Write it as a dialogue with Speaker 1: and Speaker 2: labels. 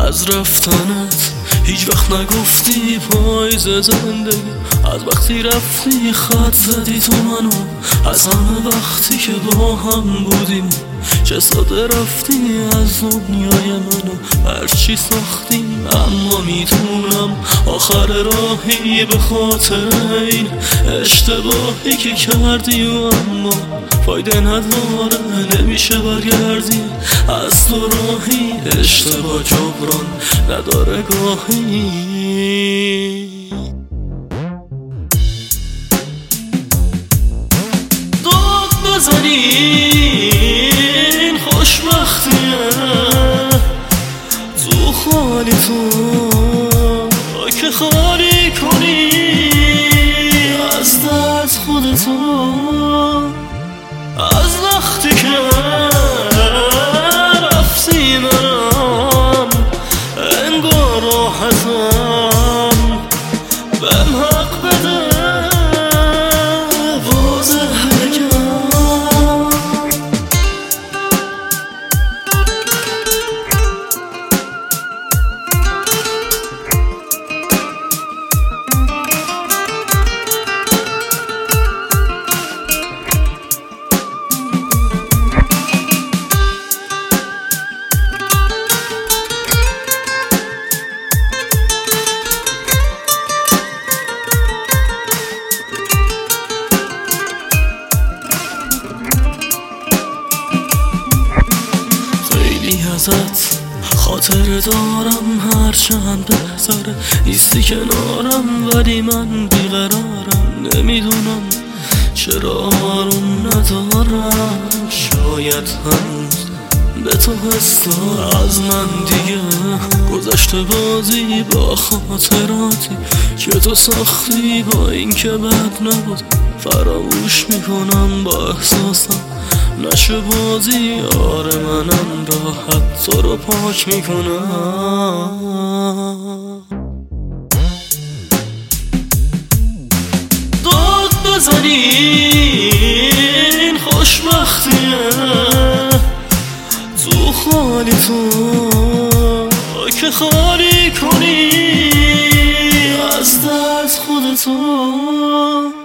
Speaker 1: از رفتنت هیچ وقت نگفتی پاییز زندگی، از وقتی رفتی خط زدی تو منو، از همه وقتی که با هم بودیم چه ساده رفتی از دنیای منو. هرچی ساختیم اما میدونم آخر راهی به خاطر این اشتباهی که کردی و اما فایده نداره نمیشه برگردی از تو راهی، اشتباه جبران نداره گاهی. داد بزنین خوشبختیه تو خالی تو که خالی کنی از درد خودتو، از وقتی که رفتی منم انگار راحتم، بهم حق بده واضح بگم. ازت خاطر دارم هرچند بهتره نیستی کنارم، ولی من بیقرارم نمیدونم چرا آروم ندارم. شاید هنوز به تو حس از من دیگه گذشته بازی با خاطراتی که تو ساختی، با این که بد نبود فراموش میکنم با احساسم نشه بازی. آره منم راحت تو رو پاک میکنم. داد بزنین خوشبختیه تو خالی تو که خالی کنی از درد خودتو.